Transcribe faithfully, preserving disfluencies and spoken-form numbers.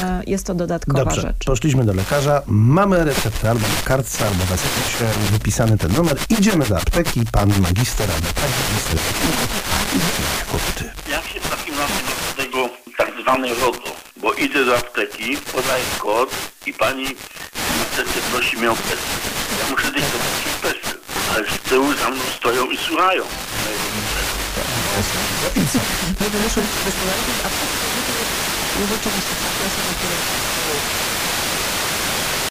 że jest to dodatkowa Dobrze, rzecz. poszliśmy do lekarza, mamy receptę albo na kartce, albo w es em esie wypisany ten numer, idziemy do apteki, pan magister, albo tak, magister, kłopoty. Jak się w takim razie do tego tak zwane RODO? Bo idę do apteki, podaję kod i pani niestety prosi mnie o PESEL. Ja muszę dyktować PESEL, ale z tyłu za mną stoją i słuchają. No to muszą być bezpośrednio, a to jest rzeczywiście sytuacja, na której